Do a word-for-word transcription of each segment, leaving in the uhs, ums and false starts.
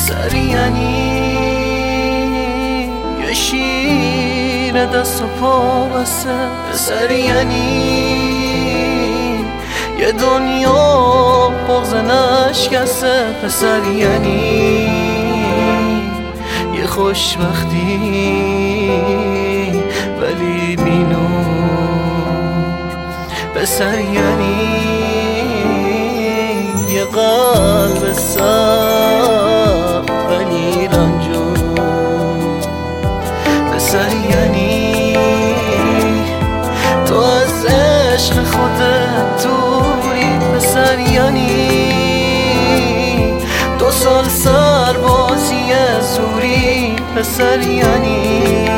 پسر یعنی یه شیر دست و پا بسته، پسر یعنی یه دنیا بغض نشکسته، پسر یعنی یه خوشبختی ولی بینور، پسر یعنی یه قلب سخت ولی رنجور، پسر یعنی تو از عشق خودت دوری، پسر یعنی دو سال سربازی زوری، پسر یعنی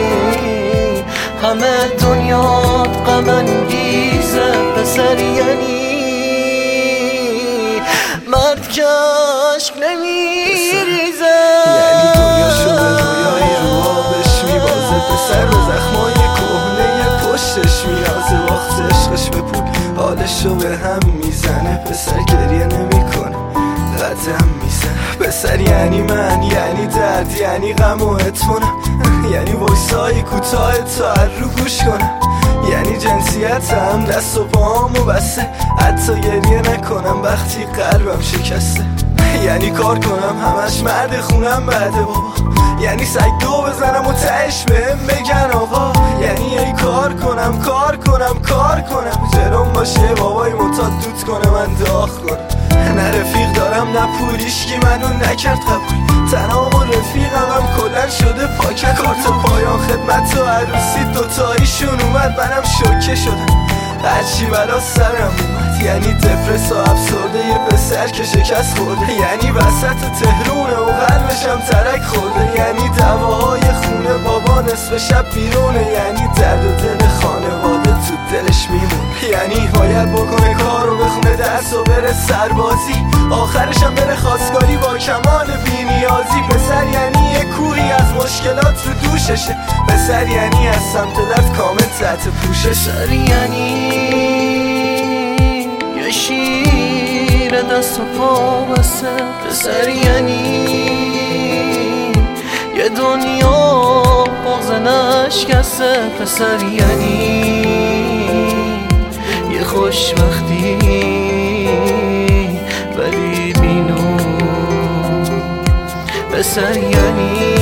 همه دنیات غم انگیزه، پسر یعنی مرد که عشق نمیریزه، یعنی دنیا شده رویای رو آبش میبازه، پسر به زخمای کهنه پشتش میازه، وقت عشقش به پول حالشو به هم میزنه، پسر گریه نمیکنه قدم میزنه، پسر یعنی من، یعنی درد، یعنی غم و اطمینان، یعنی وایسای کوتاه تا رو گوش کنم، یعنی جنسیتم دست و پامو بسته، حتی گریه نکنم وقتی قلبم شکسته، یعنی کار کنم همش مرد خونم بعده بابا، یعنی سگ دو بزنم و تهش بهم بگن آقا، یعنی ای کار کنم کار کنم کار کنم جلوم باشه بابای معتاد دوت کنه من داغ کنم، نه رفیق دارم نه پولیشکی منو نکرد قبول، تنها و رفیقم هم کلن شده پاکت، کارت پایان خدمت و عروسی دوتاییشون اومد، منم شوکه شدم هرچی بلا سرم اومد، یعنی دپرس و افسرده یه پسر که شکست خورده، یعنی وسط تهرونه و قلبشم ترک خورده، یعنی دعواهای خونه بابا نصف شب بیرونه، یعنی درد و دل خانواده تو دلش میمونه، یعنی باید بکنه کار و بخونه درس و بره سربازی، آخرشم بره خواستگاری با کمال بینیازی، پسر یعنی یه کوهی از مشکلات رو دوششه، پسر یعنی از سمت درد کامل تحت پوشش، پسر یعنی یه شیر دست و پا بسته، پسر یعنی یه دنیا بغض نشکسته، پسر یعنی یه خوشبختی ولی بینور، پسر یعنی